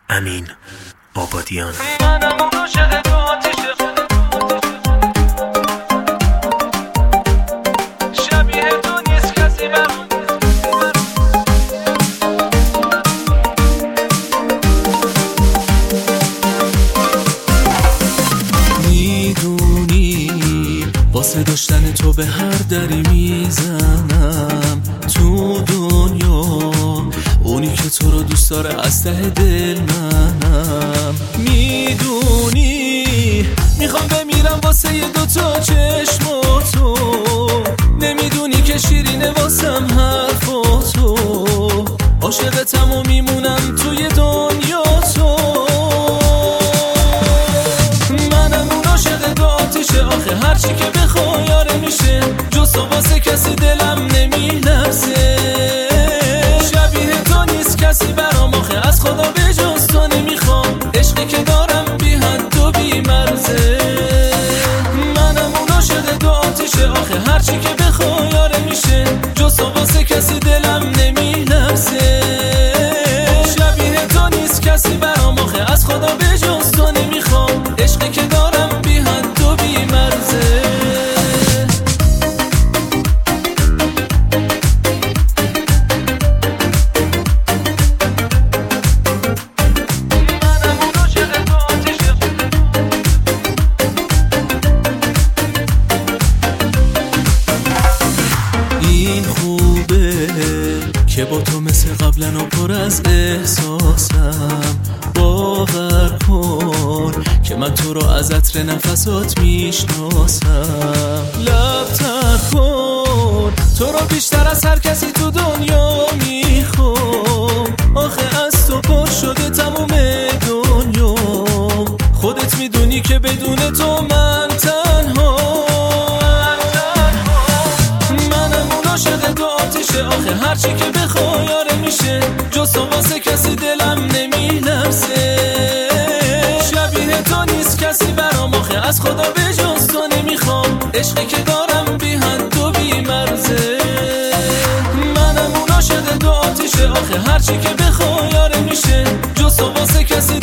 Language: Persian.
امین آبادیان. منم اون عاشق تو آتیشه، شبیه تو نیست کسی برام. میدونی واسه داشتن تو به هر دری میزنم تو دنیا، اونی که تو رو دوست داره از ته دل منم. میدونی میخوام بمیرم واسه یه دوتا چشم و تو، نمیدونی که شیرینه واسم حرفاتو، عاشقتم و میمونم توی دنیا تو. منم اون عاشق تو آتیشه، آخه هرچی که بخوای یاره میشه، جز تو واسه کسی دلم نمیلرزه. شبیه تو نیست کسی برام، آخه از خدا به جز تو نمیخوام، عشقی که دارم بی حد و بی مرزه. منم اون عاشق تو آتیشه، آخه هرچی که بخوای یاره میشه، جز تو واسه کسی دلم نمیلرزه. شبیه تو نیست کسی برام، آخه از خدا به جز تو نمیخوام، عشقی که دارم بی حد و بی مرزه. این خوبه که با تو مثل قبلا و پر از احساسم، باور کن که من تو رو از عطر نفسات میشناسم. لب تر کن تو رو بیشتر از هر کسی تو دنیا میخوام، آخه از تو پر شده تموم دنیا، خودت میدونی که بدون تو من تنها. منم اون عاشق تو آتیشه، آخه هرچی که بخوای یاره میشه، جز تو واسه کسی دلم نمیلرزه. شبیه تو نیست کسی برام، آخه از خدا به جز تو نمیخوام، عشقی که دارم بی حد و بی مرزه. منم اون عاشق تو آتیشه، آخه هرچی که بخوای یاره میشه، جز تو واسه کسی